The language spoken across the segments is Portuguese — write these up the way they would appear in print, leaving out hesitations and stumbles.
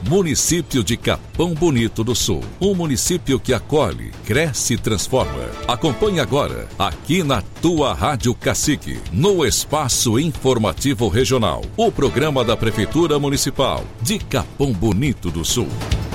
Município de Capão Bonito do Sul. Um município que acolhe, cresce e transforma. Acompanhe agora, aqui na tua Rádio Cacique, no Espaço Informativo Regional, o programa da Prefeitura Municipal de Capão Bonito do Sul.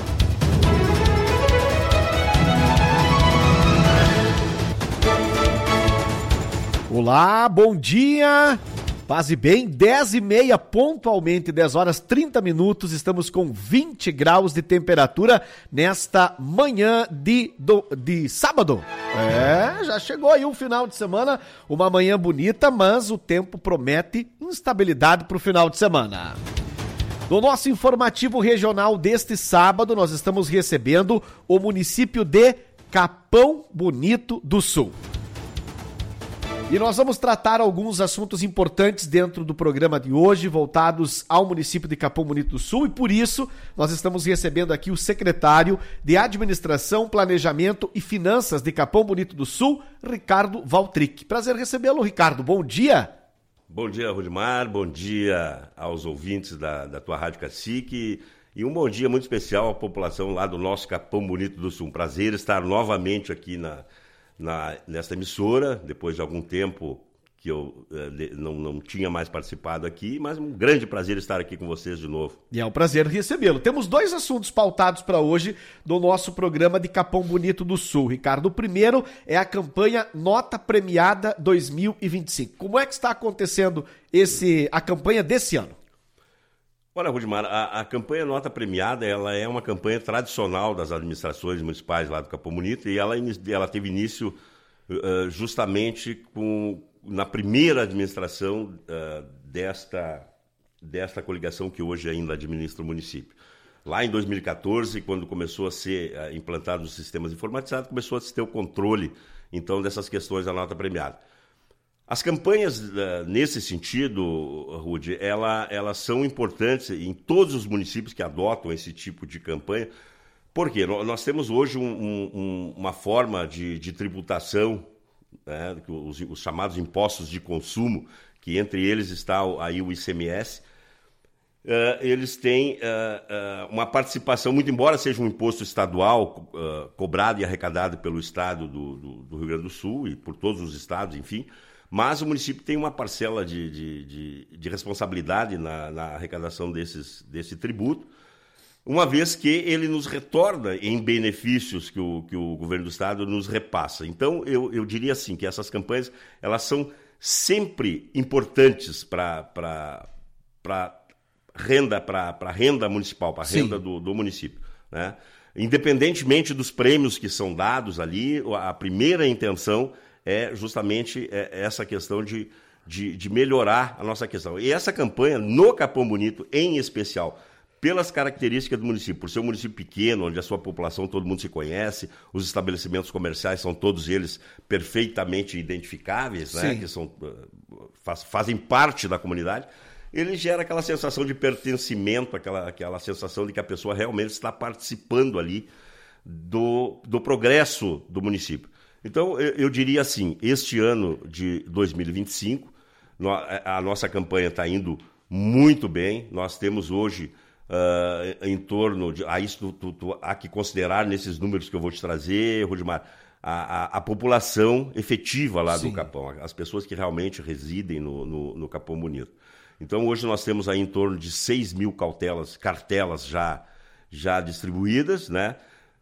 Olá, bom dia! Paz e bem, 10h30, pontualmente, 10 horas 30 minutos, estamos com 20 graus de temperatura nesta manhã de sábado. Já chegou aí um final de semana, uma manhã bonita, mas o tempo promete instabilidade para o final de semana. No nosso informativo regional deste sábado, nós estamos recebendo o município de Capão Bonito do Sul. E nós vamos tratar alguns assuntos importantes dentro do programa de hoje, voltados ao município de Capão Bonito do Sul, e por isso nós estamos recebendo aqui o secretário de Administração, Planejamento e Finanças de Capão Bonito do Sul, Ricardo Valtric. Prazer recebê-lo, Ricardo. Bom dia. Bom dia, Rudimar. Bom dia aos ouvintes da tua Rádio Cacique. E um bom dia muito especial à população lá do nosso Capão Bonito do Sul. Um prazer estar novamente aqui nesta emissora, depois de algum tempo que eu não tinha mais participado aqui, mas um grande prazer estar aqui com vocês de novo. E é um prazer recebê-lo. Temos dois assuntos pautados para hoje no nosso programa de Capão Bonito do Sul, Ricardo. O primeiro é a campanha Nota Premiada 2025. Como é que está acontecendo a campanha desse ano? Olha, Rudimar, a campanha Nota Premiada, ela é uma campanha tradicional das administrações municipais lá do Capão Bonito, e ela teve início justamente na primeira administração desta coligação que hoje ainda administra o município. Lá em 2014, quando começou a ser implantado os sistemas informatizados, começou a se ter o controle, então, dessas questões da Nota Premiada. As campanhas, nesse sentido, Rudy, elas são importantes em todos os municípios que adotam esse tipo de campanha, porque nós temos hoje uma forma de tributação, né, os chamados impostos de consumo, que entre eles está aí o ICMS. Eles têm uma participação, muito embora seja um imposto estadual cobrado e arrecadado pelo Estado do Rio Grande do Sul e por todos os estados, enfim, mas o município tem uma parcela de responsabilidade na arrecadação desse tributo, uma vez que ele nos retorna em benefícios que o governo do estado nos repassa. Então, eu diria assim, que essas campanhas elas são sempre importantes para renda municipal, para a renda do município, né? Independentemente dos prêmios que são dados ali, a primeira intenção é justamente essa questão de melhorar a nossa questão. E essa campanha, no Capão Bonito, em especial, pelas características do município, por ser um município pequeno, onde a sua população, todo mundo se conhece, os estabelecimentos comerciais são todos eles perfeitamente identificáveis, né, que fazem parte da comunidade, ele gera aquela sensação de pertencimento, aquela sensação de que a pessoa realmente está participando ali do progresso do município. Então, eu diria assim, este ano de 2025, a nossa campanha está indo muito bem. Nós temos hoje em torno de... há que considerar nesses números que eu vou te trazer, Rudimar, a população efetiva lá do Capão, as pessoas que realmente residem no Capão Bonito. Então, hoje nós temos aí em torno de 6 mil cartelas já distribuídas, né?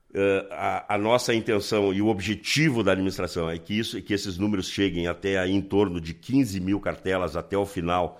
A nossa intenção e o objetivo da administração é que esses números cheguem até aí em torno de 15 mil cartelas até o final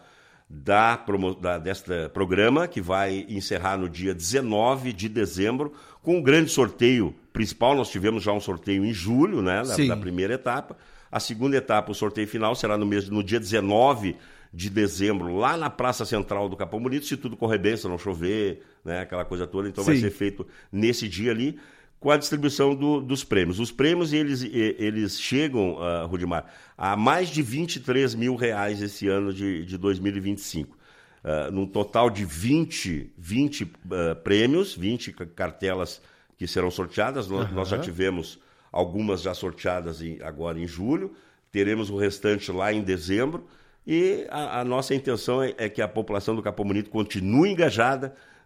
deste programa, que vai encerrar no dia 19 de dezembro, com um grande sorteio principal. Nós tivemos já um sorteio em julho, né, da primeira etapa. A segunda etapa, o sorteio final, será no dia 19 de dezembro, lá na Praça Central do Capão Bonito, se tudo correr bem, se não chover, né, aquela coisa toda. Então vai ser feito nesse dia ali, com a distribuição dos prêmios. Os prêmios, eles chegam, Rudimar, a mais de R$23 mil esse ano de 2025. Num total de 20 prêmios, 20 cartelas que serão sorteadas. Nós já tivemos algumas já sorteadas agora em julho, teremos o restante lá em dezembro, e a nossa intenção é que a população do Capão Bonito continue engajada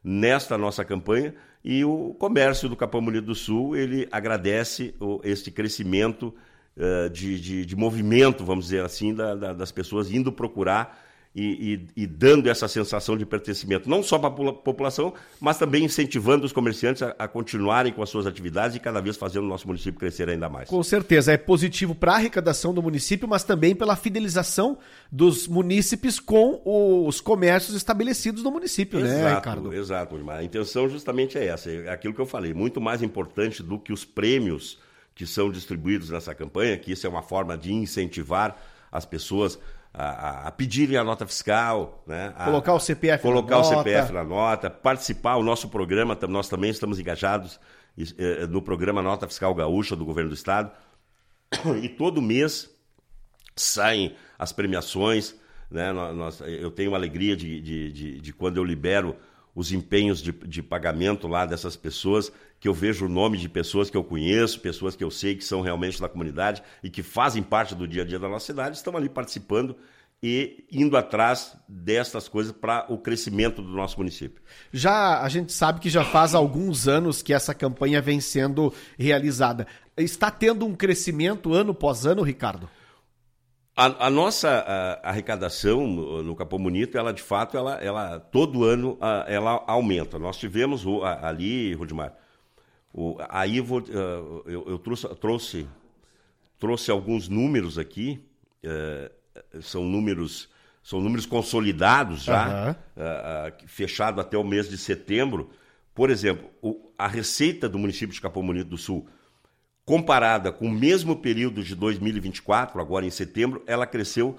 nesta nossa campanha, e o comércio do Capão Bonito do Sul, ele agradece este crescimento de movimento, vamos dizer assim, das pessoas indo procurar e dando essa sensação de pertencimento, não só para a população, mas também incentivando os comerciantes a continuarem com as suas atividades e cada vez fazendo o nosso município crescer ainda mais. Com certeza, é positivo para a arrecadação do município, mas também pela fidelização dos munícipes com os comércios estabelecidos no município, né, Ricardo? Exato, a intenção justamente é essa, é aquilo que eu falei, muito mais importante do que os prêmios que são distribuídos nessa campanha, que isso é uma forma de incentivar as pessoas a pedirem a nota fiscal, né? Colocar o CPF na nota, participar. O nosso programa, nós também estamos engajados no programa Nota Fiscal Gaúcha do Governo do Estado. E todo mês saem as premiações, né? Eu tenho uma alegria de quando eu libero os empenhos de pagamento lá dessas pessoas, que eu vejo o nome de pessoas que eu conheço, pessoas que eu sei que são realmente da comunidade e que fazem parte do dia a dia da nossa cidade, estão ali participando e indo atrás destas coisas para o crescimento do nosso município. Já a gente sabe que já faz alguns anos que essa campanha vem sendo realizada. Está tendo um crescimento ano após ano, Ricardo? A nossa arrecadação no Capão Bonito, ela de fato, ela todo ano ela aumenta. Nós tivemos ali, Rudimar, aí eu trouxe alguns números aqui, são números consolidados já, fechado até o mês de setembro. Por exemplo, a receita do município de Capão Bonito do Sul, comparada com o mesmo período de 2024, agora em setembro, ela cresceu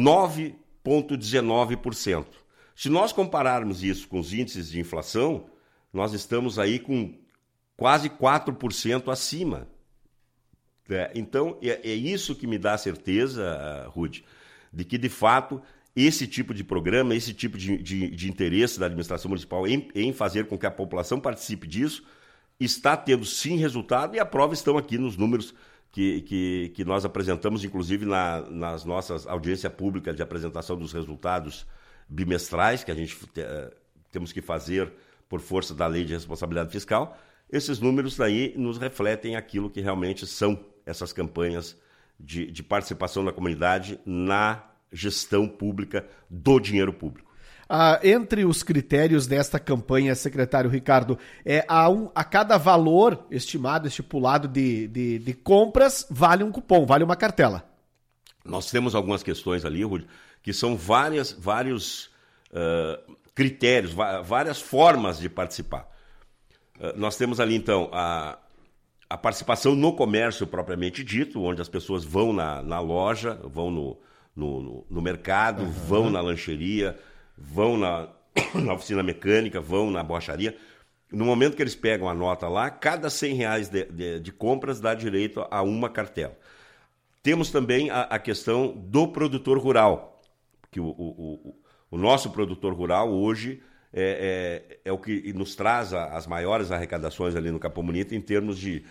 9,19%. Se nós compararmos isso com os índices de inflação, nós estamos aí com quase 4% acima. Então, é isso que me dá a certeza, Rudy, de que, de fato, esse tipo de programa, esse tipo de interesse da administração municipal em fazer com que a população participe disso, está tendo sim resultado, e a prova estão aqui nos números que nós apresentamos, inclusive nas nossas audiências públicas de apresentação dos resultados bimestrais, que a gente temos que fazer por força da Lei de Responsabilidade Fiscal. Esses números daí nos refletem aquilo que realmente são essas campanhas de participação da comunidade na gestão pública do dinheiro público. Entre os critérios desta campanha, secretário Ricardo, a cada valor estimado, estipulado de compras, vale um cupom, vale uma cartela. Nós temos algumas questões ali, Rudi, que são vários critérios, várias formas de participar. Nós temos ali, então, a participação no comércio propriamente dito, onde as pessoas vão na loja, vão no mercado, vão na lancheria, vão na oficina mecânica, vão na borracharia. No momento que eles pegam a nota lá, cada R$100 de compras dá direito a uma cartela. Temos também a questão do produtor rural, que o nosso produtor rural hoje é o que nos traz as maiores arrecadações ali no Capão Bonito em termos de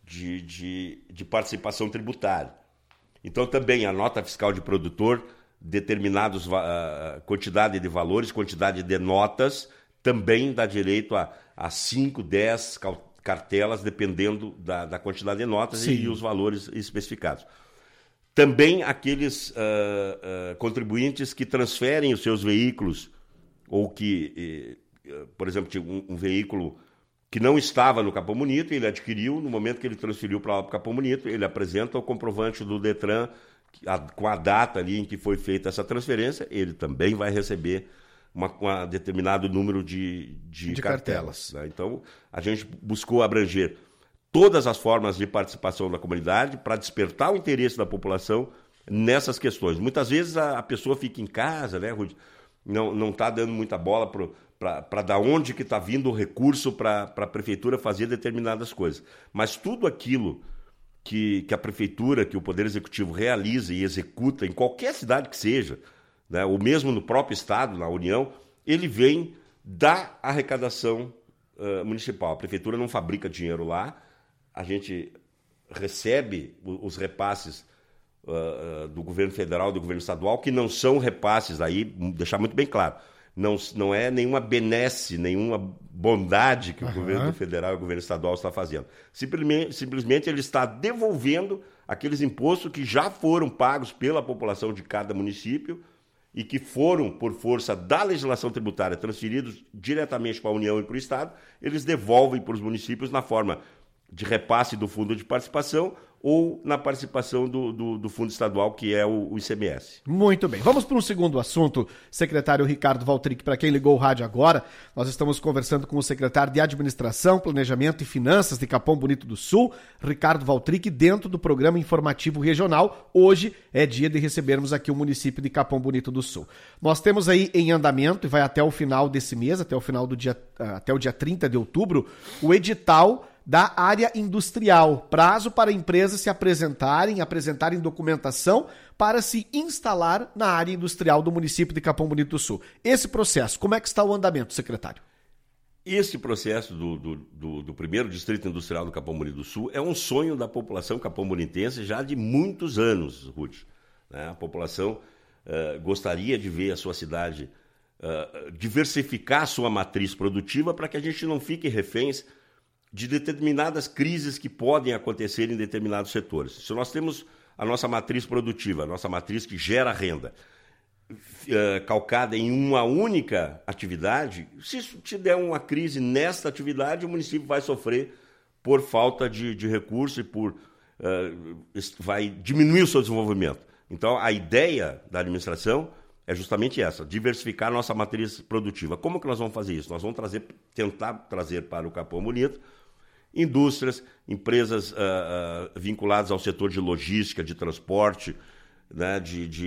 participação tributária. Então também a nota fiscal de produtor, determinados quantidade de valores, quantidade de notas, também dá direito a 5, 10 cartelas, dependendo da quantidade de notas e os valores especificados. Também aqueles contribuintes que transferem os seus veículos, ou que, por exemplo, tinha um veículo que não estava no Capão Bonito, ele adquiriu, no momento que ele transferiu para o Capão Bonito, ele apresenta o comprovante do Detran, com a data ali em que foi feita essa transferência, ele também vai receber um determinado número de cartelas. Né? Então, a gente buscou abranger todas as formas de participação da comunidade para despertar o interesse da população nessas questões. Muitas vezes a pessoa fica em casa, né, Rudi? Não está dando muita bola para da onde que está vindo o recurso para a prefeitura fazer determinadas coisas. Mas tudo aquilo que a prefeitura, que o Poder Executivo realiza e executa em qualquer cidade que seja, né, ou mesmo no próprio Estado, na União, ele vem da arrecadação municipal. A prefeitura não fabrica dinheiro lá, a gente recebe os repasses do governo federal e do governo estadual, que não são repasses, aí deixar muito bem claro, não é nenhuma benesse, nenhuma bondade que o governo federal e o governo estadual está fazendo. Simplesmente ele está devolvendo aqueles impostos que já foram pagos pela população de cada município e que foram, por força da legislação tributária, transferidos diretamente para a União e para o Estado, eles devolvem para os municípios na forma de repasse do fundo de participação ou na participação do fundo estadual, que é o ICMS. Muito bem. Vamos para um segundo assunto, secretário Ricardo Valtric. Para quem ligou o rádio agora, nós estamos conversando com o secretário de Administração, Planejamento e Finanças de Capão Bonito do Sul, Ricardo Valtric, dentro do programa informativo regional. Hoje é dia de recebermos aqui o município de Capão Bonito do Sul. Nós temos aí em andamento, e vai até o final desse mês, até o dia 30 de outubro, o edital da área industrial, prazo para empresas se apresentarem documentação para se instalar na área industrial do município de Capão Bonito do Sul. Esse processo, como é que está o andamento, secretário? Esse processo do primeiro distrito industrial do Capão Bonito do Sul é um sonho da população capão-bonitense já de muitos anos, Ruth. A população gostaria de ver a sua cidade diversificar a sua matriz produtiva para que a gente não fique reféns de determinadas crises que podem acontecer em determinados setores. Se nós temos a nossa matriz produtiva, a nossa matriz que gera renda, calcada em uma única atividade, se te der uma crise nesta atividade, o município vai sofrer por falta de recurso e vai diminuir o seu desenvolvimento. Então, a ideia da administração é justamente essa, diversificar a nossa matriz produtiva. Como que nós vamos fazer isso? Nós vamos tentar trazer para o Capão Bonito indústrias, empresas vinculadas ao setor de logística, de transporte, né,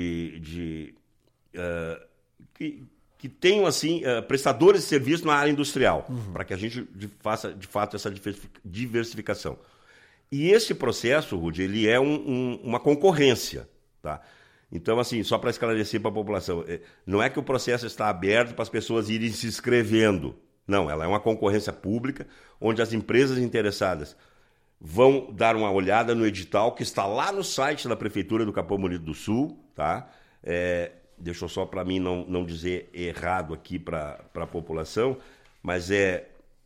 que tenham assim, prestadores de serviço na área industrial, para que a gente faça de fato essa diversificação. E esse processo, Rudy, ele é uma concorrência, tá? Então, assim, só para esclarecer para a população, não é que o processo está aberto para as pessoas irem se inscrevendo. Não, ela é uma concorrência pública, onde as empresas interessadas vão dar uma olhada no edital que está lá no site da Prefeitura do Capão Bonito do Sul, tá? Deixa eu só para mim não dizer errado aqui para a população, mas é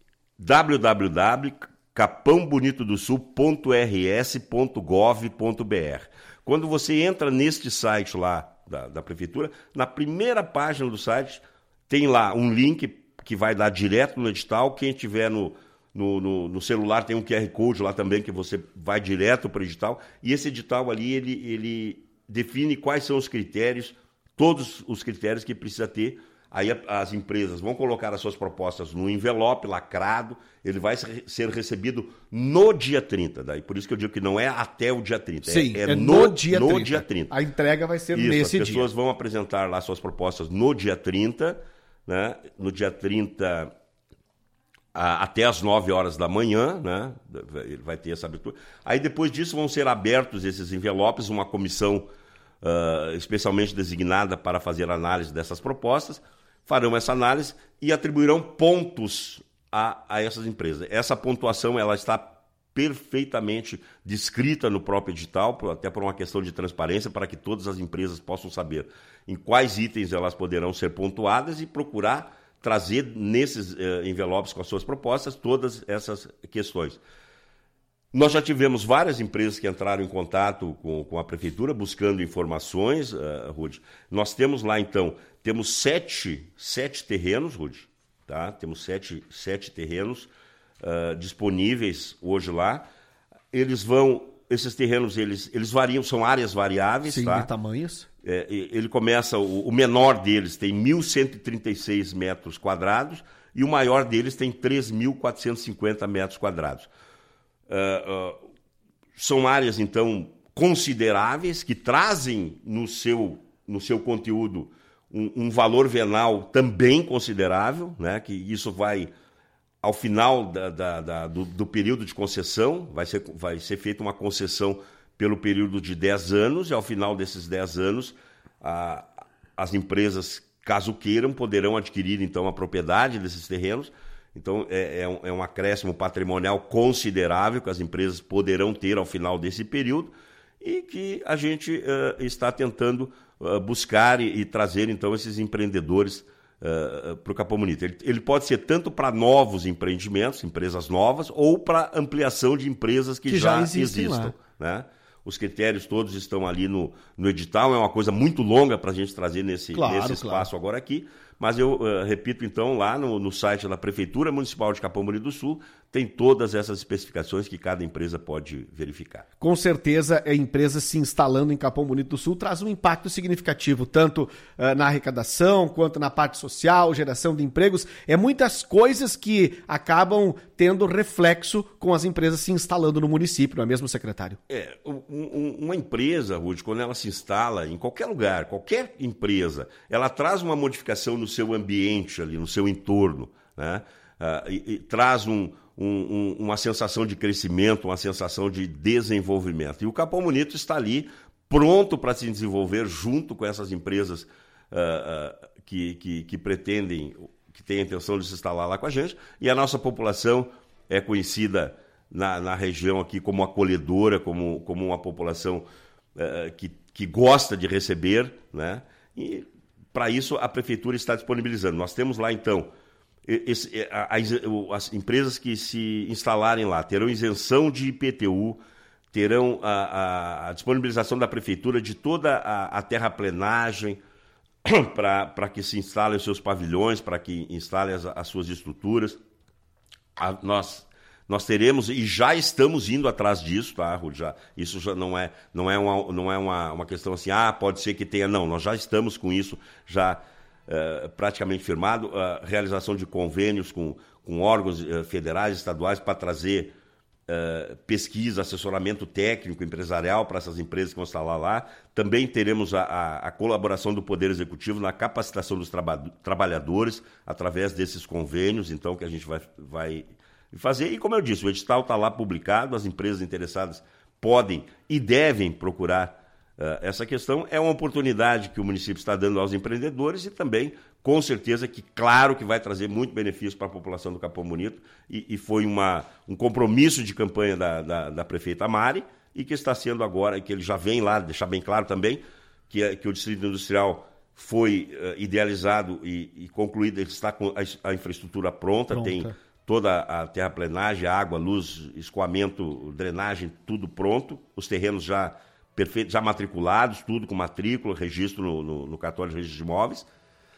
www.capãobonitodosul.rs.gov.br. Quando você entra neste site lá da Prefeitura, na primeira página do site tem lá um link que vai dar direto no edital. Quem tiver no celular tem um QR Code lá também, que você vai direto para o edital. E esse edital ali, ele define quais são os critérios, todos os critérios que precisa ter. Aí as empresas vão colocar as suas propostas no envelope lacrado, ele vai ser recebido no dia 30. Daí, por isso que eu digo que não é até o dia 30. Sim, no dia 30. A entrega vai ser isso, nesse dia. As pessoas vão apresentar lá suas propostas no dia 30, né? No dia 30 até as 9 horas da manhã, né? Ele vai ter essa abertura. Aí depois disso vão ser abertos esses envelopes, uma comissão especialmente designada para fazer análise dessas propostas, farão essa análise e atribuirão pontos a essas empresas. Essa pontuação ela está perfeitamente descrita no próprio edital, até por uma questão de transparência, para que todas as empresas possam saber em quais itens elas poderão ser pontuadas e procurar trazer nesses envelopes com as suas propostas todas essas questões. Nós já tivemos várias empresas que entraram em contato com a Prefeitura buscando informações, Rudy. Nós temos lá, então, temos sete terrenos, Rudy, tá? Temos sete terrenos disponíveis hoje lá. Esses terrenos, eles variam, são áreas variáveis. Sim, tá? de tamanhos. Ele começa, o menor deles tem 1.136 metros quadrados e o maior deles tem 3.450 metros quadrados. São áreas, então, consideráveis, que trazem no seu conteúdo um valor venal também considerável, né? Que isso vai, ao final do período de concessão, vai ser feita uma concessão pelo período de 10 anos, e ao final desses 10 anos, as empresas, caso queiram, poderão adquirir, então, a propriedade desses terrenos. Então, é um acréscimo patrimonial considerável que as empresas poderão ter ao final desse período e que a gente está tentando buscar e trazer, então, esses empreendedores para o Capão Bonito. Ele pode ser tanto para novos empreendimentos, empresas novas, ou para ampliação de empresas que já existam. Né? Os critérios todos estão ali no edital, é uma coisa muito longa para a gente trazer nesse espaço agora aqui, mas eu repito então, lá no site da Prefeitura Municipal de Capão Bonito do Sul, tem todas essas especificações que cada empresa pode verificar. Com certeza, a empresa se instalando em Capão Bonito do Sul traz um impacto significativo, tanto na arrecadação, quanto na parte social, geração de empregos. É muitas coisas que acabam tendo reflexo com as empresas se instalando no município, não é mesmo, secretário? Uma empresa, Rude, quando ela se instala em qualquer lugar, qualquer empresa, ela traz uma modificação no seu ambiente ali, no seu entorno, né? E traz uma sensação de crescimento, uma sensação de desenvolvimento. E o Capão Bonito está ali, pronto para se desenvolver junto com essas empresas que pretendem, que têm a intenção de se instalar lá com a gente. E a nossa população é conhecida na região aqui como acolhedora, como uma população que gosta de receber, né? E para isso a Prefeitura está disponibilizando. Nós temos lá, então, as empresas que se instalarem lá terão isenção de IPTU, terão a disponibilização da Prefeitura de toda a terraplenagem para que se instalem os seus pavilhões, para que instalem as suas estruturas. Nós teremos, e já estamos indo atrás disso, tá, Rudy? Isso já não é uma questão assim, pode ser que tenha, não, nós já estamos com isso, já praticamente firmado, a realização de convênios com órgãos federais, estaduais, para trazer pesquisa, assessoramento técnico, empresarial para essas empresas que vão instalar lá. Também teremos a colaboração do Poder Executivo na capacitação dos trabalhadores através desses convênios, então, que a gente vai fazer. E, como eu disse, o edital está lá publicado, as empresas interessadas podem e devem procurar essa questão. É uma oportunidade que o município está dando aos empreendedores e também, com certeza, claro que vai trazer muito benefício para a população do Capão Bonito e foi um compromisso de campanha da prefeita Mari e que está sendo agora, que ele já vem lá, deixar bem claro também, que o Distrito Industrial foi idealizado e concluído, ele está com a infraestrutura pronta. Tem toda a terraplenagem, água, luz, escoamento, drenagem, tudo pronto, os terrenos já perfeitos, já matriculados, tudo com matrícula, registro no cartório de registro de imóveis.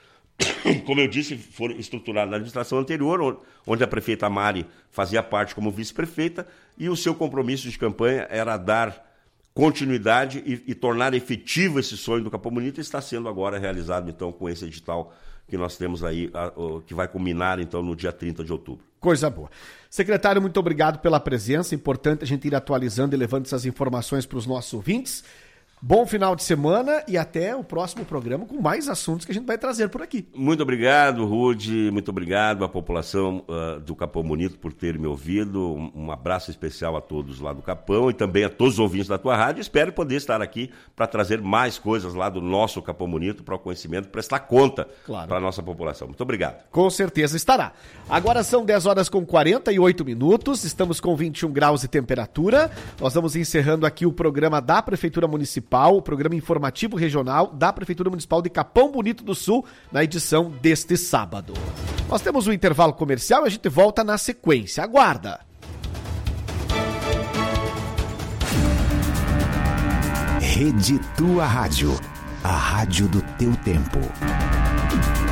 Como eu disse, foram estruturados na administração anterior, onde a prefeita Mari fazia parte como vice-prefeita, e o seu compromisso de campanha era dar continuidade e tornar efetivo esse sonho do Capão Bonito, e está sendo agora realizado, então, com esse edital que nós temos aí, que vai culminar, então, no dia 30 de outubro. Coisa boa. Secretário, muito obrigado pela presença. Importante a gente ir atualizando e levando essas informações para os nossos ouvintes. Bom final de semana e até o próximo programa com mais assuntos que a gente vai trazer por aqui. Muito obrigado, Rudy. Muito obrigado à população do Capão Bonito por ter me ouvido. Um abraço especial a todos lá do Capão e também a todos os ouvintes da tua rádio. Espero poder estar aqui para trazer mais coisas lá do nosso Capão Bonito para o conhecimento, prestar conta para a nossa população. Muito obrigado. Com certeza estará. Agora são 10 horas com 48 minutos. Estamos com 21 graus de temperatura. Nós vamos encerrando aqui o programa da Prefeitura Municipal, o programa informativo regional da Prefeitura Municipal de Capão Bonito do Sul, na edição deste sábado. Nós temos um intervalo comercial e a gente volta na sequência. Aguarda! Rede Tua Rádio, a rádio do teu tempo.